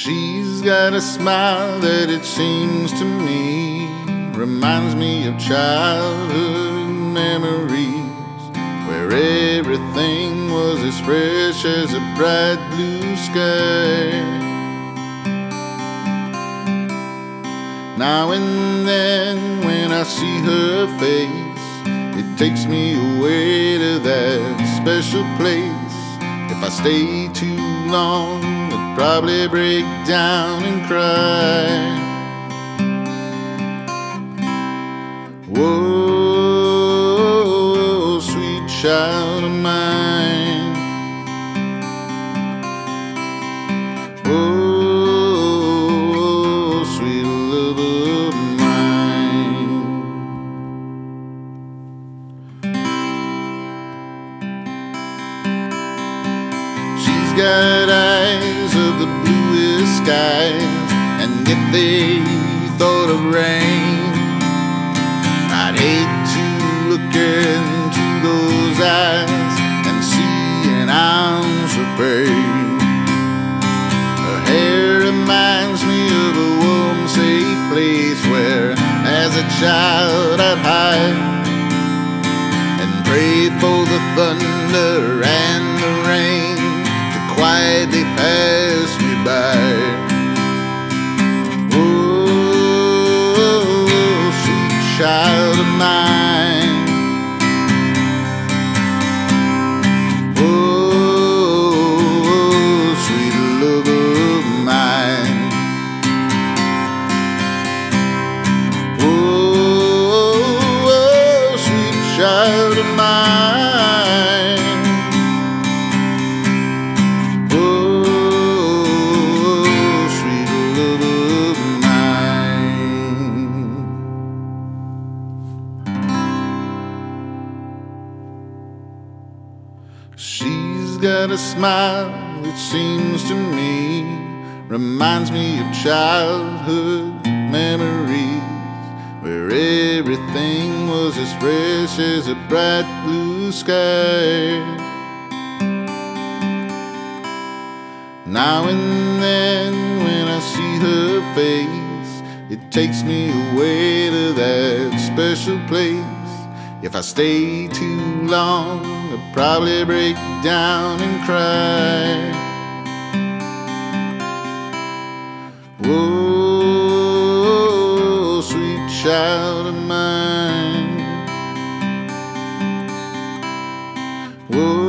She's got a smile that it seems to me reminds me of childhood memories, where everything was as fresh as a bright blue sky. Now and then when I see her face, it takes me away to that special place. If I stay too long, I'd probably break down and cry. Whoa, sweet child of mine. Oh, sweet love of mine. She's got eyes of the bluest skies, and if they thought of rain, I'd hate to look into those eyes and see an ounce of pain. Her hair reminds me of a warm, safe place where, as a child, I'd hide and pray for the thunder and the rain to quietly pass me by. Child of mine. Oh, sweet love of mine. Oh, sweet child of mine. Oh, sweet love of mine. She's got a smile, it seems to me, reminds me of childhood memories, where everything was as fresh as a bright blue sky. Now and then when I see her face, it takes me away to that special place. If I stay too long, I'll probably break down and cry. Whoa, sweet child of mine. Whoa.